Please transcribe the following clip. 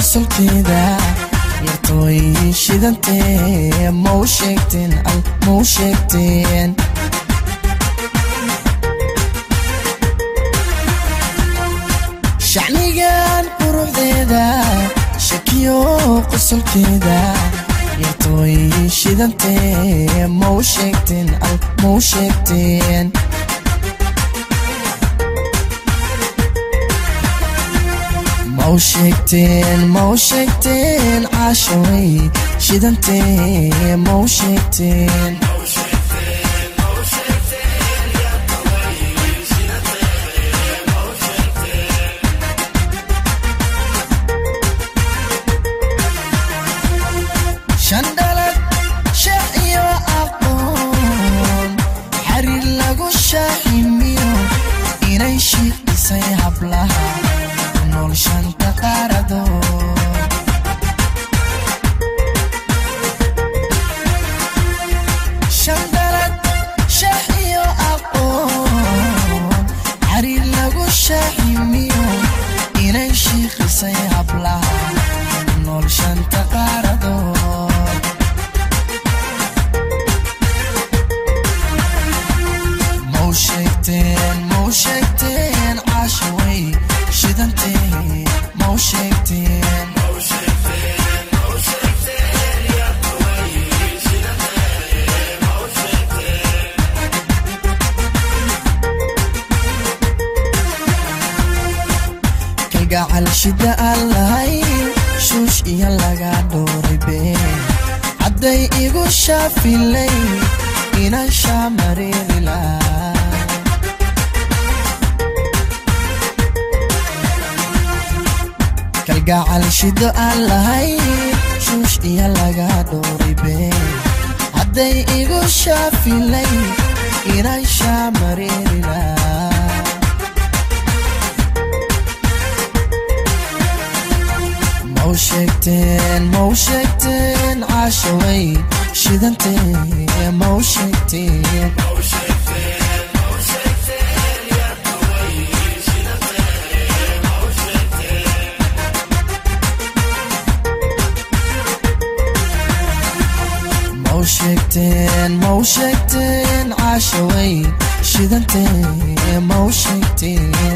qosolkeeda yartooy shidantee mau sheegteen al mau sheegteen shacnigan quruxdeeda shakiyo qosolkeeda yartooy shidantee mau sheegteen al mau sheegteen mau sheegteen caashaway shidantee mau sheegteen shandalad sheekh iyo aqoon xariir lagu shaaximiyo inay shiiqisay hablaha nool shanta qaaradood shandalad sheekh iyo aqoon xariir lagu shaaximiyo inay shiiqisay hablaha nool shanta qaaradood mau sheegteen caashaway shidantee mau sheegteen kalgacal shida aan lahayn shuush iyo laga dhooray been hadday igu shaafilay inaan shaamareeri lahaa kalgacal shido aan lahayn shuush iyo laga dhooray been hadday igu shaafilay inaan shaamareeri lahaa mau sheegteen caashaway shidantee mau sheegteen mau sheegteen caashaway shidantee mau sheegteen